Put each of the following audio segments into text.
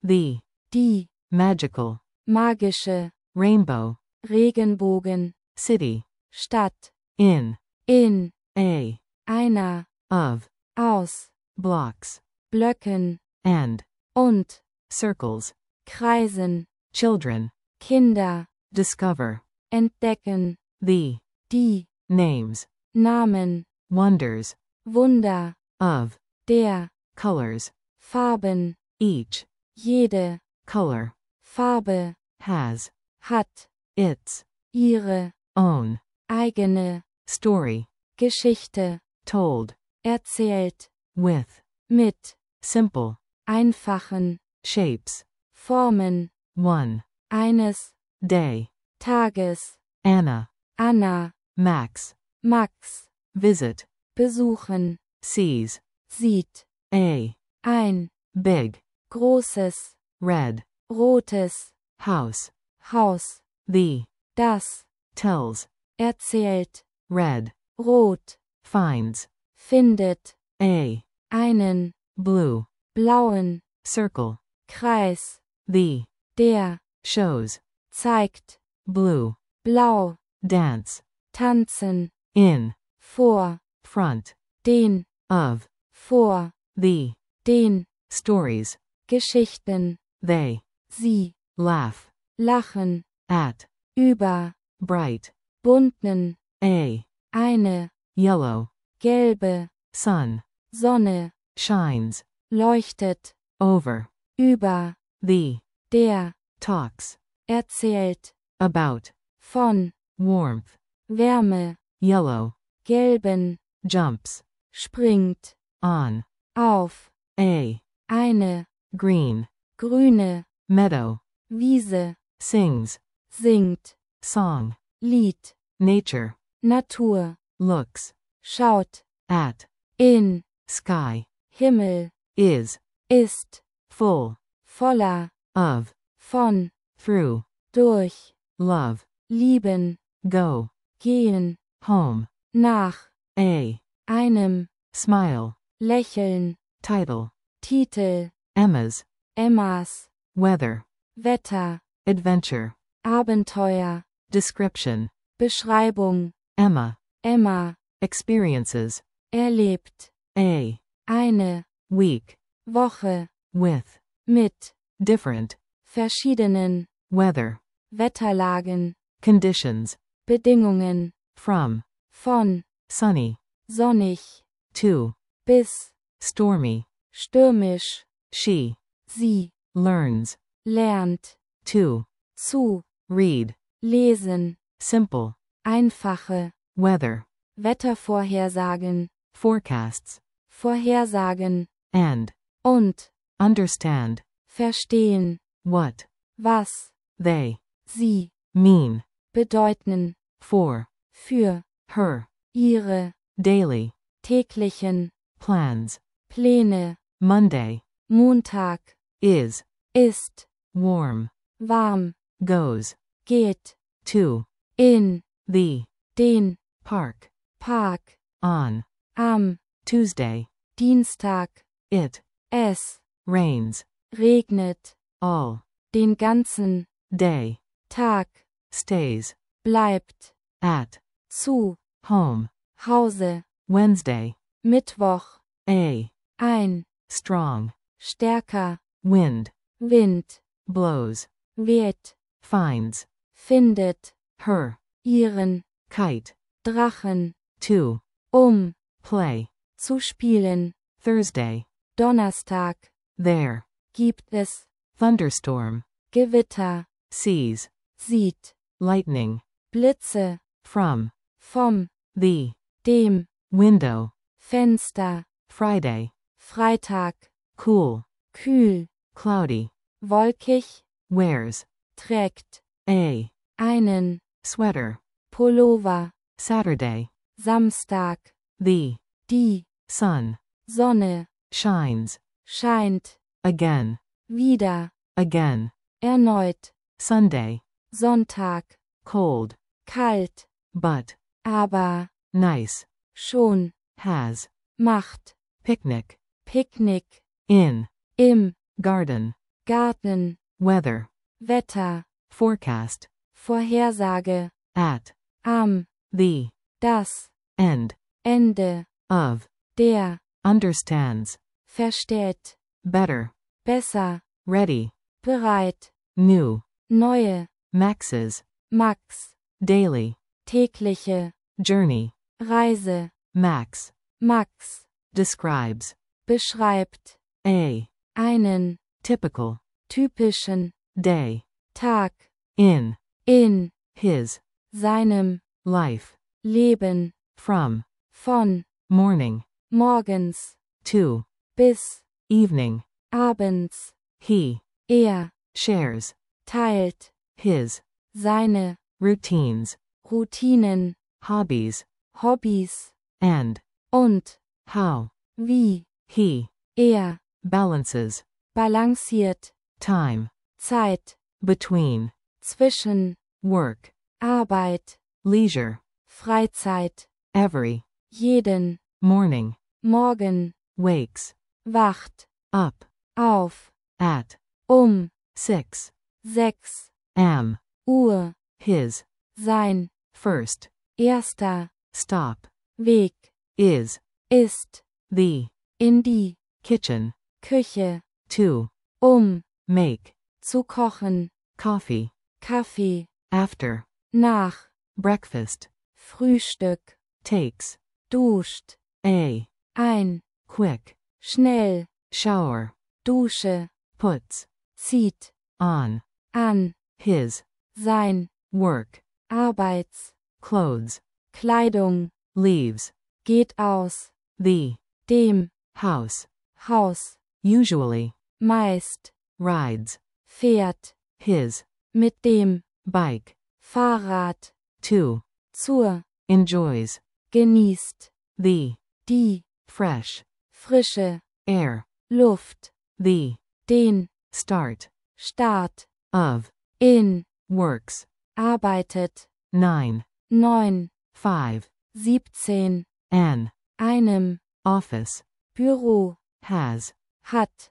the, die, magical, magische, rainbow, Regenbogen, city, Stadt, in, in, a, einer, of, aus, blocks, Blöcken, and, und, circles, Kreisen, children, Kinder, discover, entdecken, the, die, names, Namen, wonders, Wunder, of, der, colors, Farben, each, jede, color, Farbe, has, hat, its, ihre, own, eigene, story, Geschichte, told, erzählt, with, mit, simple, einfachen, shapes, Formen, one, eines, day, Tages, Anna, Anna, Max, Max, visit, besuchen, sees, sieht, ein, big, großes, red, rotes, house, Haus, the, das, tells, erzählt, red, rot, finds, findet, einen, blue, blauen, circle, Kreis, the, der, shows, zeigt, blue, blau, dance, tanzen, in, vor, front, den, of, vor, the, den, stories, Geschichten, they, sie, laugh, lachen, at, über, bright, bunten, eine, yellow, gelbe, sun, Sonne, shines, leuchtet, over, über, the, der, talks, erzählt, about, von, warmth, Wärme, yellow, gelben, jumps, springt, on, auf, eine, green, grüne, meadow, Wiese, sings, singt, song, Lied, nature, Natur, looks, schaut, at, in, sky, Himmel, is, ist, full, voller, of, von, through, durch, love, lieben, go, gehen, home, nach, einem, smile, lächeln, title, Titel, Emma's, Emmas, weather, Wetter, adventure, Abenteuer, description, Beschreibung, Emma, Emma, experiences, erlebt, eine, week, Woche, with, mit, different, verschiedenen, weather, Wetterlagen, conditions, Bedingungen, from, von, sunny, sonnig, to, bis, stormy, stürmisch, she, sie, learns, lernt, to, zu, read, lesen, simple, einfache, weather, Wettervorhersagen, forecasts, Vorhersagen, and, und, understand, verstehen, what, was, they, sie, mean, bedeuten, for, für, her, ihre, daily, täglichen, plans, Pläne, Monday, Montag, is, ist, warm, warm, goes, geht, to, in, the, den, park, Park, on, am, Tuesday, Dienstag, it, es, rains, regnet, all, den ganzen, day, Tag, stays, bleibt, at, zu, home, Hause, Wednesday, Mittwoch, ein, ein, strong, stärker, wind, Wind, blows, weht, finds, findet, her, ihren, kite, Drachen, to, play, zu spielen, Thursday, Donnerstag, there, gibt es, thunderstorm, Gewitter, sees, sieht, lightning, Blitze, from, vom, the, dem, window, Fenster, Friday, Freitag, cool, kühl, cloudy, wolkig, wears, trägt, einen, sweater, Pullover, Saturday, Samstag, the, die, sun, Sonne, shines, scheint, again, wieder, again, erneut, Sunday, Sonntag, cold, kalt, but, aber, nice, schon, has, macht, picnic, Picknick, in, im, garden, Garten, weather, Wetter, forecast, Vorhersage, at, am, the, das, end, Ende, of, der, understands, versteht, better, besser, ready, bereit, new, neue, maxes, Max, daily, tägliche, journey, Reise, max, Max, describes, beschreibt, einen, typical, typischen, day, Tag, in, his, seinem, life, Leben, from, von, morning, morgens, to, bis, evening, abends, he, shares, teilt, his, seine, routines, Routinen, hobbies, Hobbys, and, und, how, wie, he, balances, balanciert, time, Zeit, between, zwischen, work, Arbeit, leisure, Freizeit, every, jeden, morning, Morgen, wakes, wacht, up, auf, at, 6, 6 am, Uhr, his, sein, first, erster, stop, Weg, is, ist, the, in die, kitchen, Küche, to, make, zu kochen, coffee, Kaffee, after, nach, breakfast, Frühstück, takes, duscht, ein, quick, schnell, shower, Dusche, puts, zieht, on, an, his, sein, work, Arbeits, clothes, Kleidung, leaves, geht aus, the, dem, house, Haus, usually, meist, rides, fährt, his, mit dem, bike, Fahrrad, to, zur, enjoys, genießt, the, die, fresh, frische, air, Luft, the, den, start, Start, of, in, works, arbeitet, 9, 5, 17, an, einem, office, Büro, has, hat,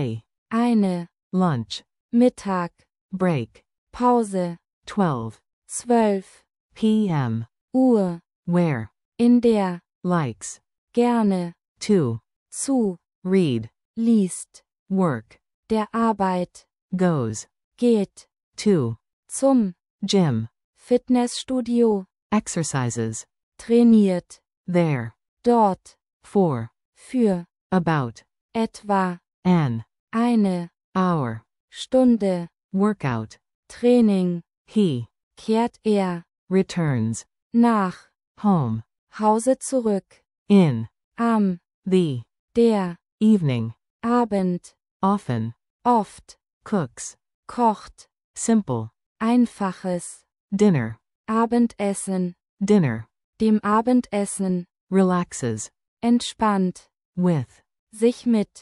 eine, lunch, Mittag, break, Pause, 12, 12 p.m., Uhr, where, in der, likes, gerne, to, zu, read, liest, work, der Arbeit, goes, geht, to, zum, gym, Fitnessstudio, exercises, trainiert, there, dort, for, für, about, etwa, an, eine, hour, Stunde, workout, Training, he, kehrt returns, nach, home, Hause zurück, in, am, the, der, evening, Abend, often, oft, cooks, kocht, simple, einfaches, dinner, Abendessen, dinner, dem Abendessen, relaxes, entspannt, with, sich mit,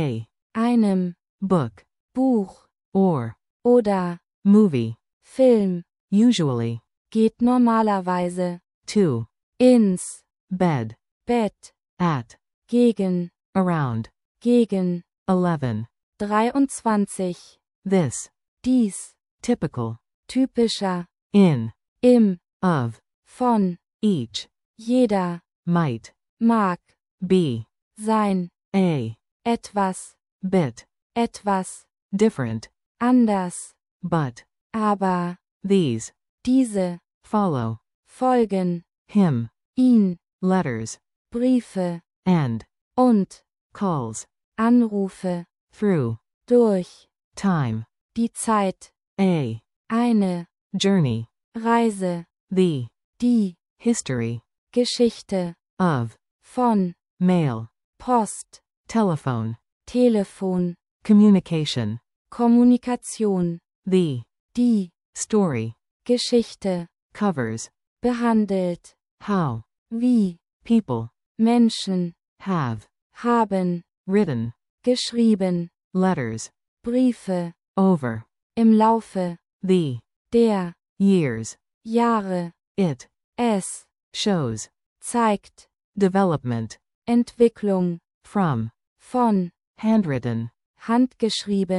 einem, book, Buch, or, oder, movie, Film, usually, geht normalerweise, to, ins, bed, Bett, at, gegen, around, gegen, 11, 23, this, dies, typical, typischer, in, im, of, von, each, jeder, might, mag, be, sein, etwas, bit, etwas, different, anders, but, aber, these, diese, follow, folgen, him, ihn, letters, Briefe, and, und, calls, Anrufe, through, durch, time, die Zeit, eine, journey, Reise, the, die, history, Geschichte, of, von, mail, Post, telephone, Telefon, communication, Kommunikation, the, die, story, Geschichte, covers, behandelt, how, wie, people, Menschen, have, haben, written, geschrieben, letters, Briefe, over, im Laufe, the, der, years, Jahre, it, es, shows, zeigt, development, Entwicklung, from, von, handwritten, handgeschrieben,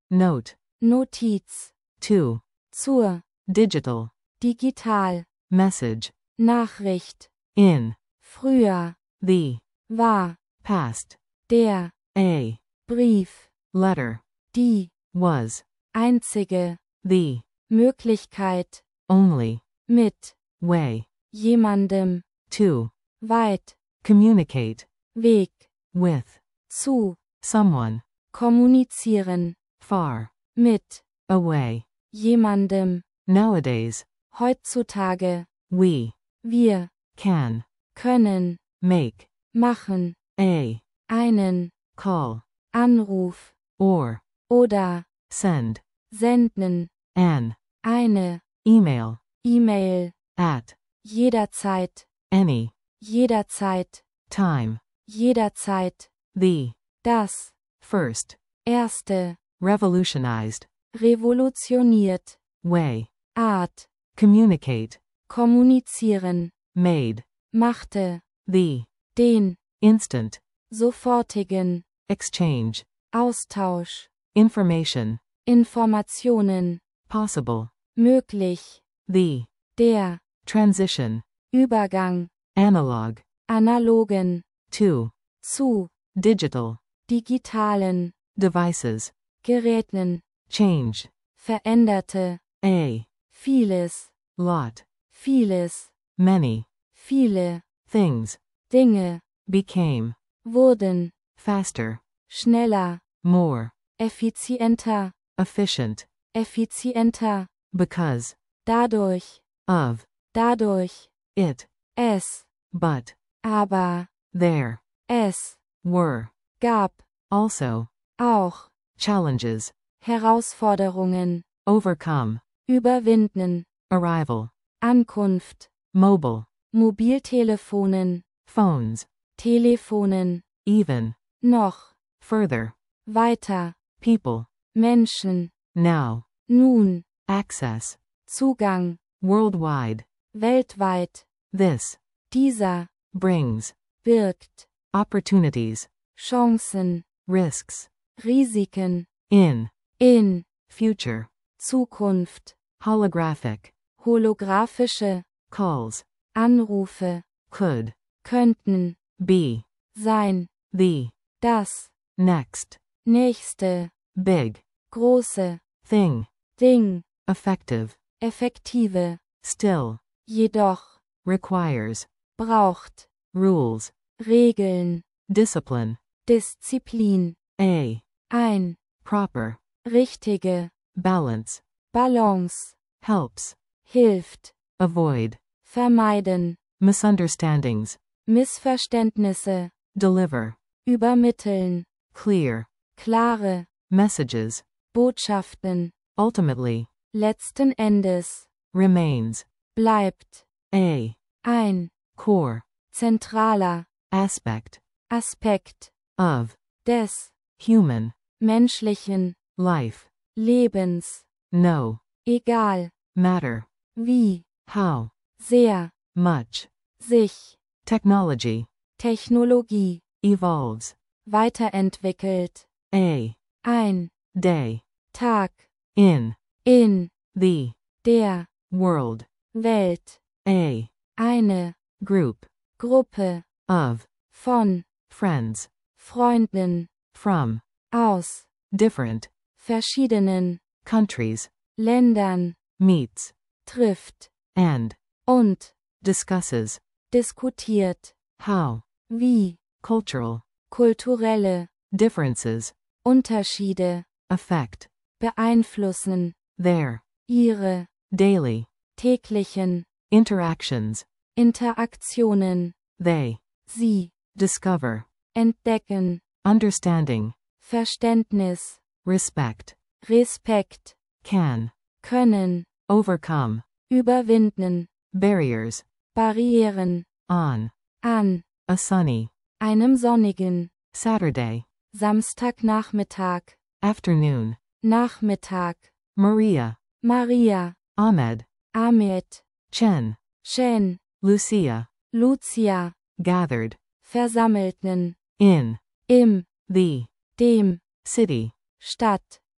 note, Notiz, to, zur, digital, digital, message, Nachricht, in, früher, the, war, past, der, a, Brief, letter, die, was, einzige, the, Möglichkeit, only, mit, way, jemandem, to, weit, communicate, Weg, with, zu, someone, kommunizieren, far, mit, away, jemandem, nowadays, heutzutage, we, wir, can, können, make, machen, a, einen, call, Anruf, or, oder, send, senden, an, eine, email, E-Mail, at, jederzeit, any, jederzeit, time, jederzeit, the, das, first, erste, revolutionized, revolutioniert, way, Art, communicate, kommunizieren, made, machte, the, den, instant, sofortigen, exchange, Austausch, information, Informationen, possible, möglich, the, der, transition, Übergang, analog, analogen, to, zu, digital, digitalen, devices, Geräten, change, veränderte, a, vieles, lot, vieles, many, viele, things, Dinge, became, wurden, faster, schneller, more, effizienter, efficient, effizienter, because, dadurch, of, dadurch, it, es, but, aber, there, es, were, gab, also, auch, challenges, Herausforderungen, overcome, überwinden, arrival, Ankunft, mobile, Mobiltelefonen, phones, Telefonen, even, noch, further, weiter, people, Menschen, now, nun, access, Zugang, worldwide, weltweit, this, dieser, brings, birgt, opportunities, Chancen, risks, Risiken, in, in, future, Zukunft, holographic, holographische, calls, Anrufe, could, könnten, be, sein, the, das, next, nächste, big, große, thing, Ding, effective, effektive, still, jedoch, requires, braucht, rules, Regeln, discipline, Disziplin, a, ein, proper, richtige, balance, Balance, helps, hilft, avoid, vermeiden, misunderstandings, Missverständnisse, deliver, übermitteln, clear, klare, messages, Botschaften, ultimately, letzten Endes, remains, bleibt, a, ein, core, zentraler, aspect, Aspekt, of, des, human, menschlichen, life, Lebens, no, egal, matter, wie, how, sehr, much, sich, technology, Technologie, evolves, weiterentwickelt, a, ein, day, Tag, in, in, the, der, world, Welt, a, eine, group, Gruppe, of, von, friends, Freunden, from, aus, different, verschiedenen, countries, Ländern, meets, trifft, and, und, discusses, diskutiert, how, wie, cultural, kulturelle, differences, Unterschiede, affect, beeinflussen, their, ihre, daily, täglichen, interactions, Interaktionen, they, sie, discover, entdecken, understanding, Verständnis, respect, Respekt, can, können, overcome, überwinden, barriers, Barrieren, on, an, a sunny, einem sonnigen, Saturday, Samstagnachmittag, afternoon, Nachmittag, Maria, Maria, Ahmed, Ahmed, Chen, Chen, Lucia, Lucia, gathered, versammelten, in, im, the, dem, city, Stadt,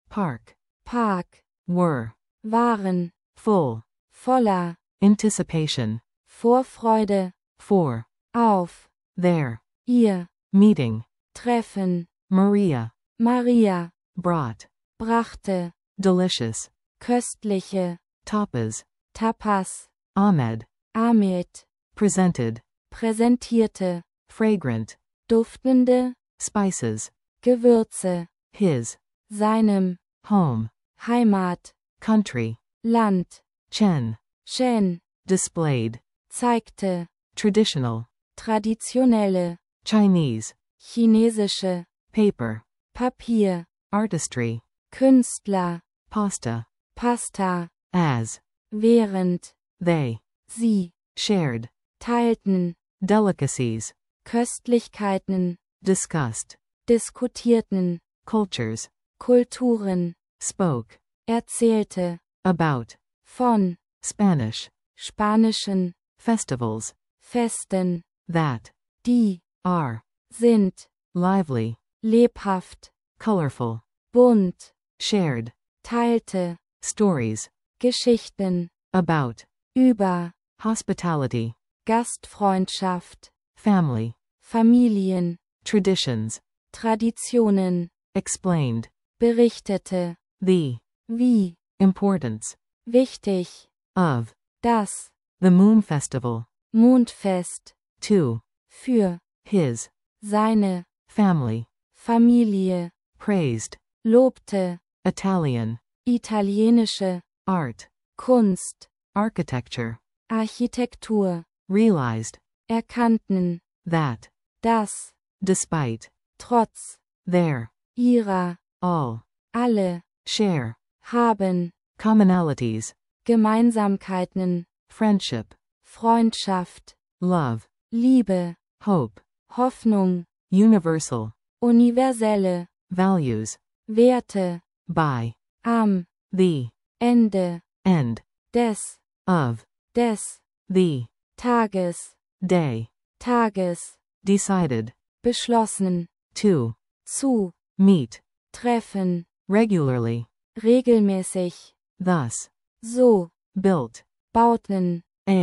park, Park, were, waren, full, voller, anticipation, Vorfreude, for, auf, there, ihr, meeting, treffen, Maria, Maria, brought, brachte, delicious, köstliche, tapas, Tapas, Ahmed, Ahmed, presented, präsentierte, fragrant, duftende, spices, Gewürze, his, seinem, home, Heimat, country, Land, Chen, Chen, displayed, zeigte, traditional, traditionelle, Chinese, chinesische, paper, Papier, artistry, Künstler, pasta, Pasta, as, während, they, sie, shared, teilten, delicacies, Köstlichkeiten, discussed, diskutierten, cultures, Kulturen, spoke, erzählte, about, von, Spanish, spanischen, festivals, Festen, that, die, are, sind, lively, lebhaft, colorful, bunt, shared, teilte, stories, Geschichten, about, über, hospitality, Gastfreundschaft, family, Familien, traditions, Traditionen, explained, berichtete, the, wie, importance, wichtig, of, das, the Moon Festival, Mondfest, to, für, his, seine, family, Familie, praised, lobte, Italian, italienische, art, Kunst, architecture, Architektur, realized, erkannten, that, dass, despite, trotz, their, ihrer, all, alle, share, haben, commonalities, Gemeinsamkeiten, friendship, Freundschaft, love, Liebe, hope, Hoffnung, universal, universelle, values, Werte, by, am, the, Ende, end, des, of, des, the, Tages, day, Tages, decided, beschlossen, to, zu, meet, treffen, regularly, regelmäßig, thus, so, built, bauten,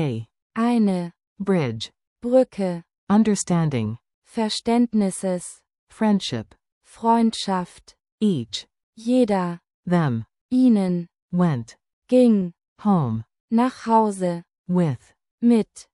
eine, bridge, Brücke, understanding, Verständnisses, friendship, Freundschaft, each, jeder, them, ihnen, went, ging, home, nach Hause, with, mit,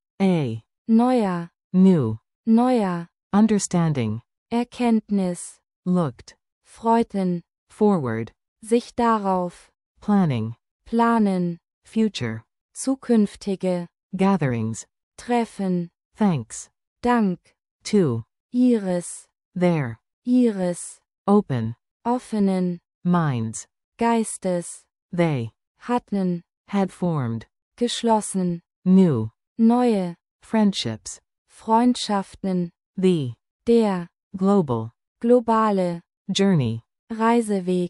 neuer, new, neuer, understanding, Erkenntnis, looked, freuten, forward, sich darauf, planning, planen, future, zukünftige, gatherings, treffen, thanks, Dank, to, ihres, their, ihres, open, offenen, minds, Geistes, they, hatten, had formed, geschlossen, new, neue, friendships, Freundschaften, the, der, global, globale, journey, Reiseweg,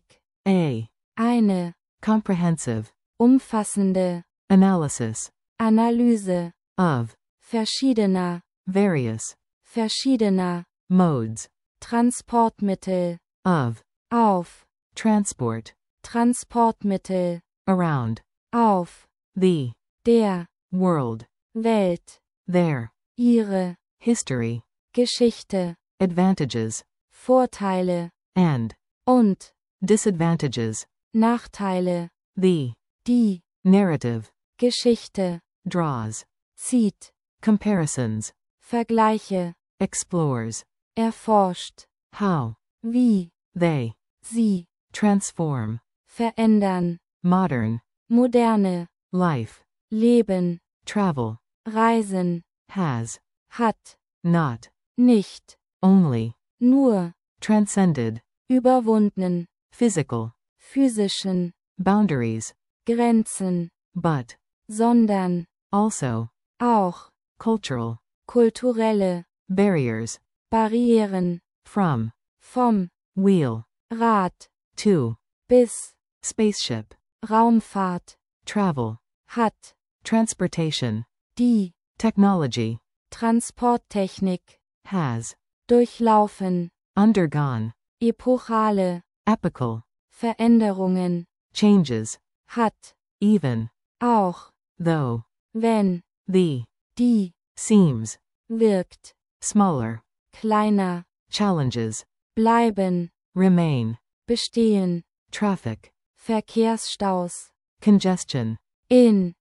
eine, comprehensive, umfassende, analysis, Analyse, of, verschiedener, various, verschiedener, modes, Transportmittel, of, auf, transport, Transportmittel, around, auf, the, der, world, Welt, their, ihre, history, Geschichte, advantages, Vorteile, and, und, disadvantages, Nachteile, the, die, narrative, Geschichte, draws, zieht, comparisons, Vergleiche, explores, erforscht, how, wie, they, sie, transform, verändern, modern, moderne, life, Leben, travel, Reisen, has, hat, not, nicht, only, nur, transcended, überwunden, physical, physischen, boundaries, Grenzen, but, sondern, also, auch, cultural, kulturelle, barriers, Barrieren, from, vom, wheel, Rad, to, bis, spaceship, Raumfahrt, travel, hat, transportation, die, technology, Transporttechnik, has, durchlaufen, undergone, epochale, epical, Veränderungen, changes, hat, even, auch, though, wenn, the, die, seems, wirkt, smaller, kleiner, challenges, bleiben, remain, bestehen, traffic, Verkehrsstaus, congestion, in,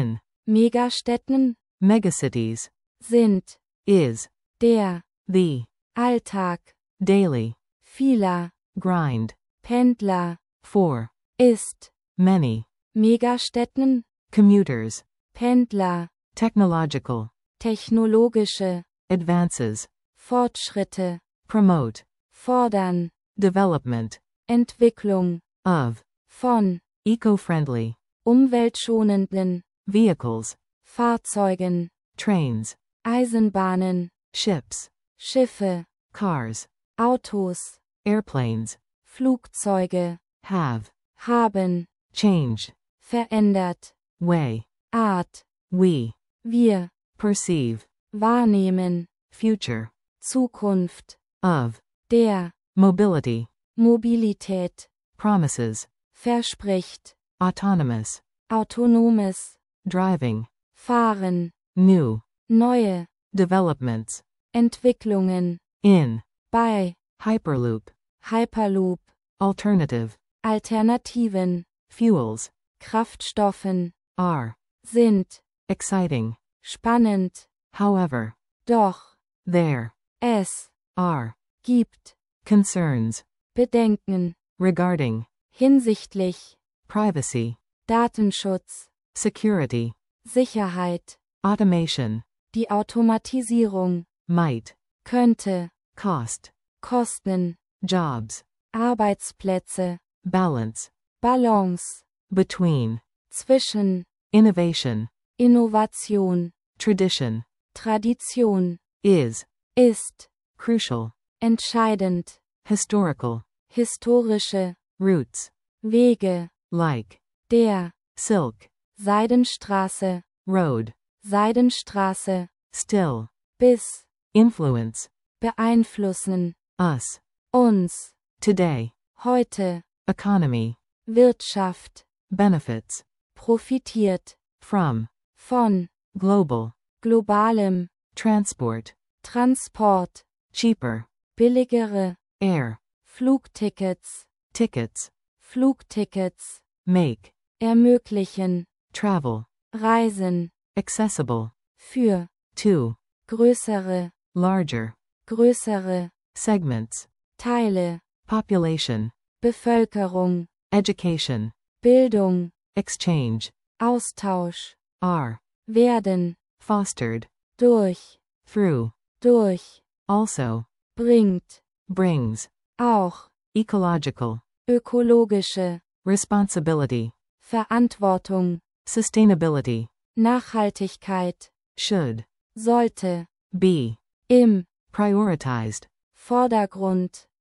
Megastädten, megacities, sind, is, der, the, Alltag, daily, vieler, grind, Pendler, for, ist, many, Megastädten, commuters, Pendler, technological, technologische, advances, Fortschritte, promote, fordern, development, Entwicklung, of, von, eco-friendly, umweltschonenden, vehicles, Fahrzeugen, trains, Eisenbahnen, ships, Schiffe, cars, Autos, airplanes, Flugzeuge, have, haben, changed, verändert, way, Art, we, wir, perceive, wahrnehmen, future, Zukunft, of, der, mobility, Mobilität, promises, verspricht, autonomous, autonomes, driving, fahren, new, neue, developments, Entwicklungen, in, bei, hyperloop, Hyperloop, alternative, Alternativen, fuels, Kraftstoffen, are, sind, exciting, spannend, however, doch, there, es, are, gibt, concerns, Bedenken, regarding, hinsichtlich, privacy, Datenschutz, security, Sicherheit, automation, die Automatisierung, might, könnte, cost, Kosten, jobs, Arbeitsplätze, balance, Balance, between, zwischen, innovation, Innovation, tradition, Tradition, is, ist, crucial, entscheidend, historical, historische, roots, Wege, like, der, silk, Seidenstraße, road, Seidenstraße, still, bis, influence, beeinflussen, us, uns, today, heute, economy, Wirtschaft, benefits, profitiert, from, von, global, globalem, transport, Transport, cheaper, billigere, air, Flugtickets, tickets, Flugtickets, make, ermöglichen, travel, Reisen, accessible, für, to, größere, larger, größere, segments, Teile, population, Bevölkerung, education, Bildung, exchange, Austausch, are, werden, fostered, durch, through, also, bringt, brings, auch, ecological, ökologische, responsibility, Verantwortung, sustainability, Nachhaltigkeit, should, sollte, be, im, prioritized, Vordergrund,